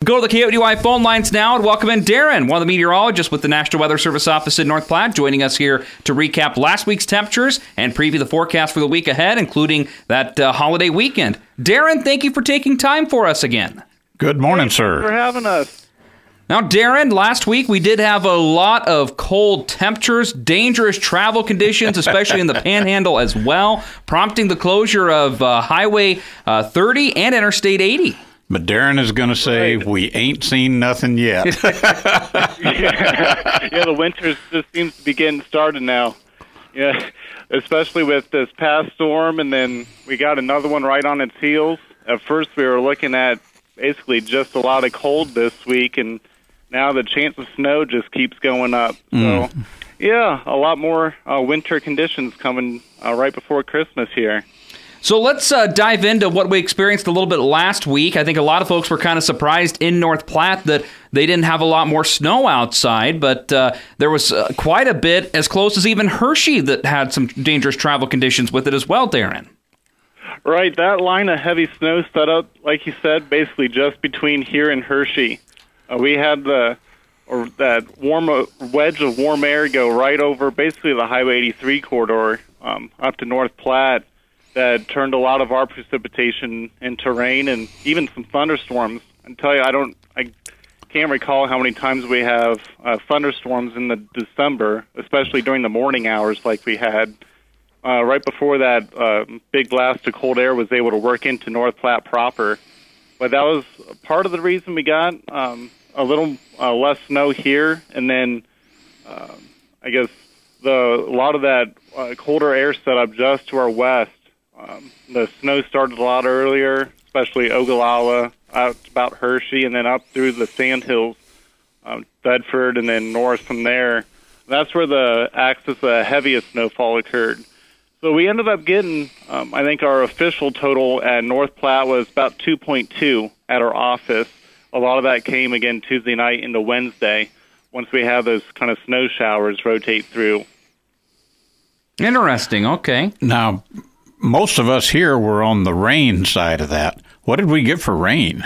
go to the KODY phone lines now and welcome in Darren, one of the meteorologists with the National Weather Service office in North Platte, joining us here to recap last week's temperatures and preview the forecast for the week ahead, including that holiday weekend. Darren, thank you for taking time for us again. Good morning, sir. Thanks for having us. Now, Darren, last week we did have a lot of cold temperatures, dangerous travel conditions, especially in the Panhandle as well, prompting the closure of Highway 30 and Interstate 80. But Darren is going to say, we ain't seen nothing yet. Yeah, the winter just seems to be getting started now. Yeah, especially with this past storm, and then we got another one right on its heels. At first, we were looking at basically just a lot of cold this week, and now the chance of snow just keeps going up. So, yeah, a lot more winter conditions coming right before Christmas here. So let's dive into what we experienced a little bit last week. I think a lot of folks were kind of surprised in North Platte that they didn't have a lot more snow outside, but there was quite a bit, as close as even Hershey, that had some dangerous travel conditions with it as well, Darren. Right, that line of heavy snow set up, like you said, basically just between here and Hershey. We had that warm wedge of warm air go right over basically the Highway 83 corridor up to North Platte that turned a lot of our precipitation into rain and even some thunderstorms. I tell you, I can't recall how many times we have thunderstorms in the December, especially during the morning hours like we had. Right before that big blast of cold air was able to work into North Platte proper. But that was part of the reason we got a little less snow here, and then I guess a lot of that colder air set up just to our west. The snow started a lot earlier, especially Ogallala, out about Hershey, and then up through the Sandhills, Bedford, and then north from there. That's where the axis of the heaviest snowfall occurred. So we ended up getting, I think our official total at North Platte was about 2.2 at our office. A lot of that came again Tuesday night into Wednesday, once we have those kind of snow showers rotate through. Interesting, okay. Now, most of us here were on the rain side of that. What did we get for rain?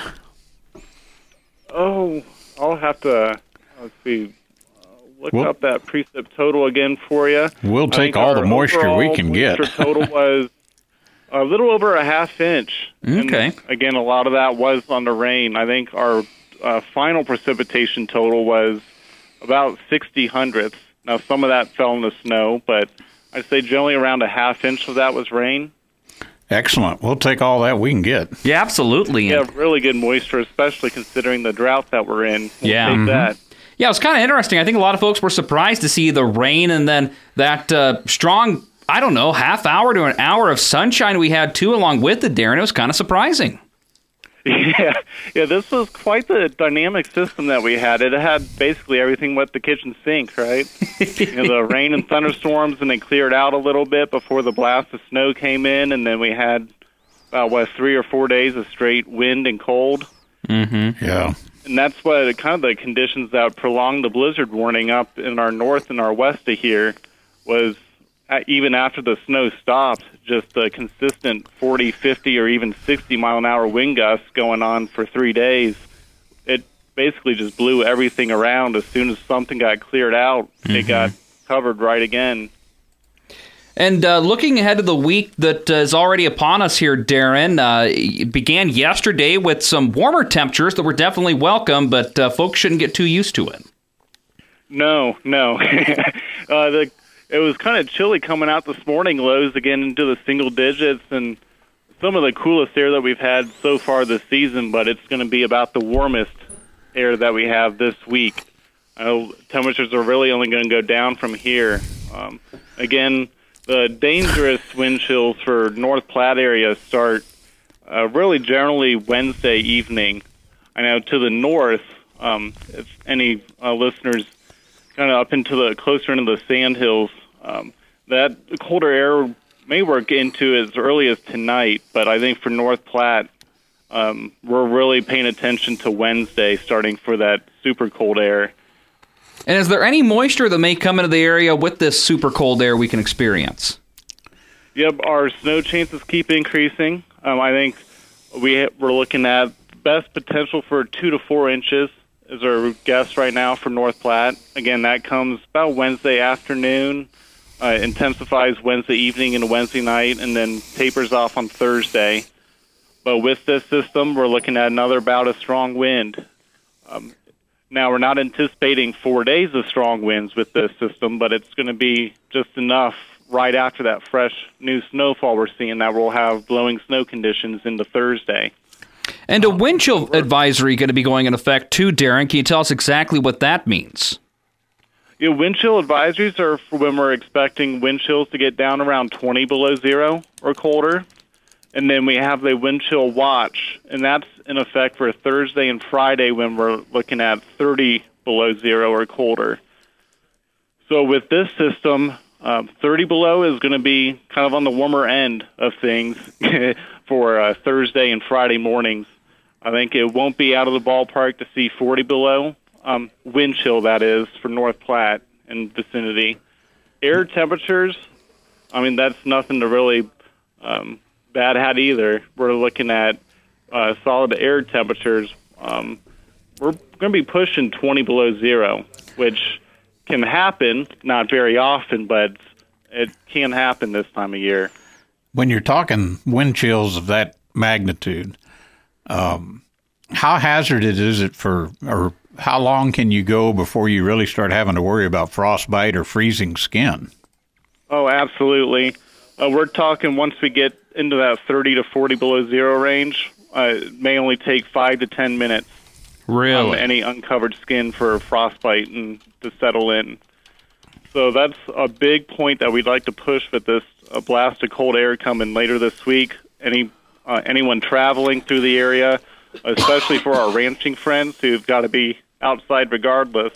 Oh, I'll have to, look up that precip total again for you. We'll take all the moisture we can get. Moisture total was a little over a half inch. Okay. And again, a lot of that was on the rain. I think our final precipitation total was about 60 hundredths. Now, some of that fell in the snow, but I'd say generally around a half inch of that was rain. Excellent. We'll take all that we can get. Yeah, absolutely. Yeah, really good moisture, especially considering the drought that we're in. Yeah. Take that. Yeah, it was kind of interesting. I think a lot of folks were surprised to see the rain and then that strong, I don't know, half hour to an hour of sunshine we had too along with it, Darren. It was kind of surprising. Yeah, this was quite the dynamic system that we had. It had basically everything but the kitchen sink, right? The rain and thunderstorms, and it cleared out a little bit before the blast of snow came in, and then we had about 3 or 4 days of straight wind and cold. Mm-hmm. Yeah. And that's what kind of the conditions that prolonged the blizzard warning up in our north and our west of here was even after the snow stopped, just the consistent 40, 50, or even 60-mile-an-hour wind gusts going on for 3 days. It basically just blew everything around. As soon as something got cleared out, it got covered right again. And looking ahead to the week that is already upon us here, Darren, it began yesterday with some warmer temperatures that were definitely welcome, but folks shouldn't get too used to it. No. It was kind of chilly coming out this morning, lows again into the single digits, and some of the coolest air that we've had so far this season, but it's going to be about the warmest air that we have this week. Temperatures are really only going to go down from here. Again, the dangerous wind chills for North Platte area start really generally Wednesday evening. I know to the north, if any listeners kind of up into the closer into the Sandhills, that colder air may work into as early as tonight, but I think for North Platte, we're really paying attention to Wednesday starting for that super cold air. And is there any moisture that may come into the area with this super cold air we can experience? Yep, our snow chances keep increasing. I think we're looking at best potential for 2 to 4 inches is our guess right now for North Platte. Again, that comes about Wednesday afternoon, intensifies Wednesday evening and Wednesday night, and then tapers off on Thursday. But with this system, we're looking at another bout of strong wind. Now, we're not anticipating 4 days of strong winds with this system, but it's going to be just enough right after that fresh new snowfall we're seeing that we'll have blowing snow conditions into Thursday. And a wind chill advisory going to be going in effect too, Darren. Can you tell us exactly what that means? Wind chill advisories are for when we're expecting wind chills to get down around 20 below zero or colder. And then we have the wind chill watch, and that's in effect for Thursday and Friday when we're looking at 30 below zero or colder. So with this system, 30 below is going to be kind of on the warmer end of things for Thursday and Friday mornings. I think it won't be out of the ballpark to see 40 below. Wind chill, that is, for North Platte and vicinity. Air temperatures, I mean, that's nothing to really bad hat either. We're looking at solid air temperatures. We're going to be pushing 20 below zero, which can happen, not very often, but it can happen this time of year. When you're talking wind chills of that magnitude, how hazardous is it or how long can you go before you really start having to worry about frostbite or freezing skin? Oh, absolutely. We're talking once we get into that 30 to 40 below zero range, it may only take 5 to 10 minutes. Really? Any uncovered skin for frostbite and to settle in. So that's a big point that we'd like to push with this blast of cold air coming later this week. Anyone traveling through the area, especially for our ranching friends who've got to be outside regardless,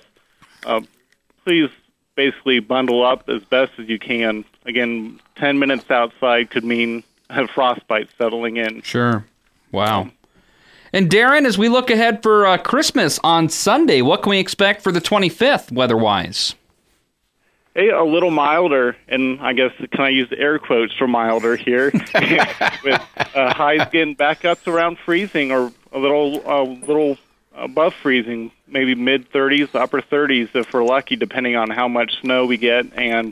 please basically bundle up as best as you can. Again, 10 minutes outside could mean a frostbite settling in. Sure. Wow. And Darren, as we look ahead for Christmas on Sunday, what can we expect for the 25th weather-wise? Hey, a little milder, and I guess, can I use air quotes for milder here? With highs getting back up to around freezing or a little above freezing, maybe mid-30s, upper 30s if we're lucky, depending on how much snow we get and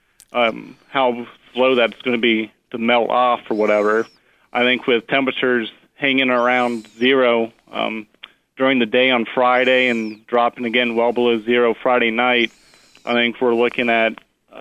how slow that's going to be to melt off or whatever. I think with temperatures hanging around zero during the day on Friday and dropping again well below zero Friday night, I think we're looking at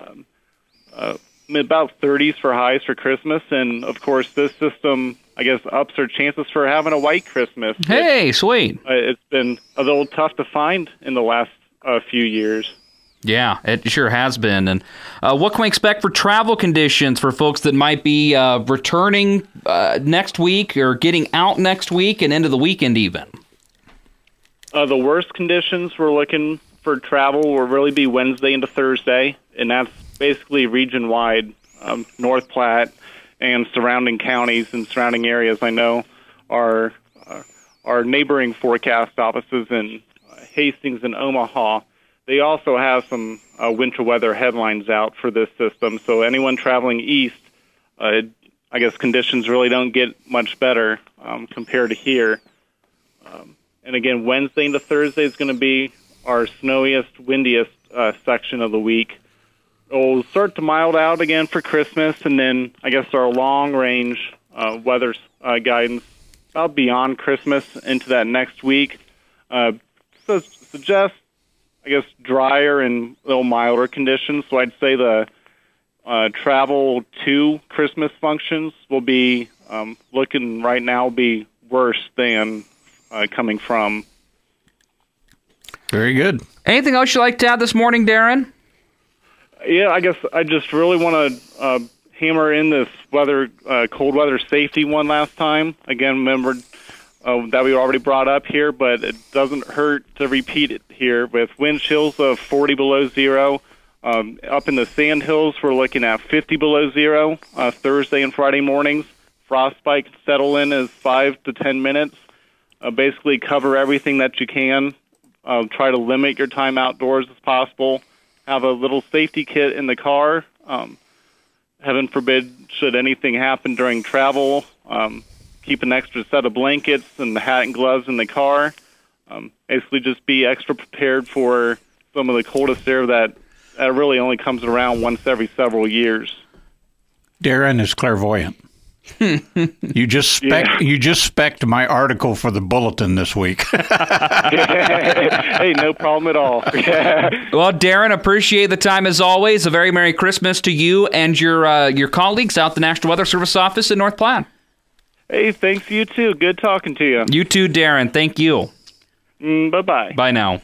about 30s for highs for Christmas. And, of course, this system, I guess, ups our chances for having a white Christmas. Hey, sweet. It's been a little tough to find in the last few years. Yeah, it sure has been. And what can we expect for travel conditions for folks that might be returning next week or getting out next week and into the weekend even? The worst conditions we're looking for travel will really be Wednesday into Thursday, and that's basically region-wide, North Platte and surrounding counties and surrounding areas. I know our neighboring forecast offices in Hastings and Omaha, they also have some winter weather headlines out for this system. So anyone traveling east, I guess conditions really don't get much better compared to here. And again, Wednesday into Thursday is going to be our snowiest, windiest section of the week. It'll start to mild out again for Christmas, and then I guess our long-range weather guidance about beyond Christmas into that next week suggests, I guess, drier and a little milder conditions. So I'd say the travel to Christmas functions will be looking right now be worse than coming from. Very good. Anything else you'd like to add this morning, Darren? Yeah, I guess I just really want to hammer in this cold weather safety one last time. Again, remember that we already brought up here, but it doesn't hurt to repeat it here. With wind chills of 40 below zero, up in the Sandhills, we're looking at 50 below zero Thursday and Friday mornings. Frostbite can settle in as 5 to 10 minutes. Basically cover everything that you can. Try to limit your time outdoors as possible. Have a little safety kit in the car. Heaven forbid, should anything happen during travel, keep an extra set of blankets and the hat and gloves in the car. Basically, just be extra prepared for some of the coldest air that really only comes around once every several years. Darren is clairvoyant. You just spec'd my article for the bulletin this week. Hey, no problem at all. Well, Darren, appreciate the time as always. A very Merry Christmas to you and your colleagues out at the National Weather Service office in North Platte. Hey, thanks, you too. Good talking to you. You too, Darren. Thank you. Bye-bye. Bye now.